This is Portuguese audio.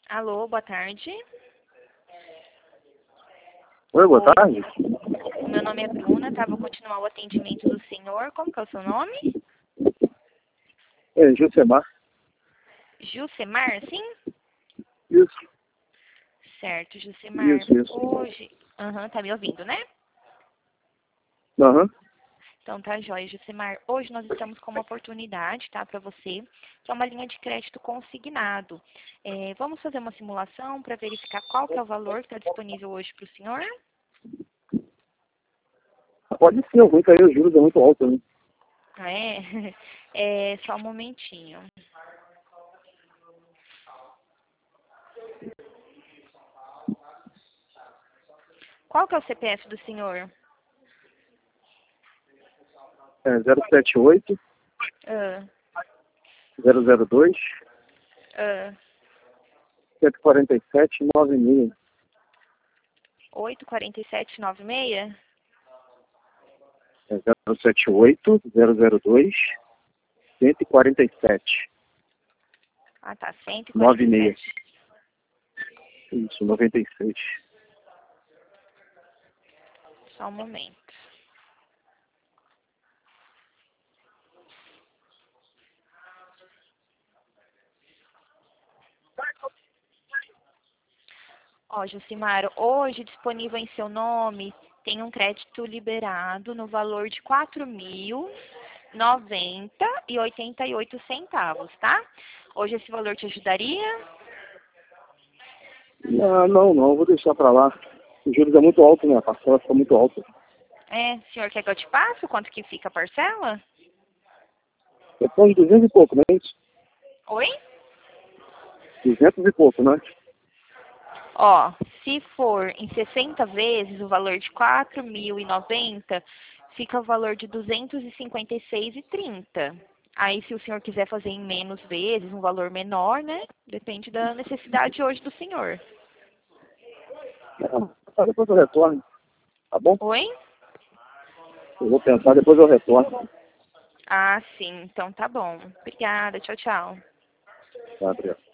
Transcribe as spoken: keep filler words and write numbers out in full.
Alô, boa tarde. Oi, boa Oi, tarde. o meu nome é Bruna, tá? Vou continuar o atendimento do senhor. Como que é o seu nome? É, Jusemar. Jusemar, sim? Isso, Certo, Jusemar. isso, isso. Hoje... Aham, tá me ouvindo, né? Aham. Então tá jóia, Jusemar. Hoje nós estamos com uma oportunidade, tá, para você, que é uma linha de crédito consignado. É, vamos fazer uma simulação para verificar qual que é o valor que está disponível hoje para o senhor? Pode ser, o ruim que aí os juros é muito alto, né? Ah, é? É, só um momentinho. Qual que é o C P F do senhor? É zero sete oito, Ah, zero zero dois, ah, cento e quarenta e sete, nove seis. oito quatro sete nove seis? É zero sete oito, zero zero dois, cento e quarenta e sete, Ah, tá, cento e quarenta nove e seis. sete. Isso, noventa e seis. Só um momento. Ó, Jucimaro, hoje disponível em seu nome tem um crédito liberado no valor de quatro mil noventa e oitenta e oito centavos, tá? Hoje esse valor te ajudaria? Ah, não, não, vou deixar pra lá. Os juros é muito alto, né? A parcela fica muito alta. É, o senhor quer que eu te passe quanto que fica a parcela? Depois de duzentos e pouco, né? Oi? duzentos e pouco, né? Ó, se for em sessenta vezes o valor de quatro mil e noventa, fica o valor de duzentos e cinquenta e seis e trinta. Aí, se o senhor quiser fazer em menos vezes, um valor menor, né? Depende da necessidade hoje do senhor. Não, só depois eu retorno, tá bom? Oi? Eu vou pensar, depois eu retorno. Ah, sim. Então tá bom. Obrigada. Tchau, tchau. Tá, obrigado.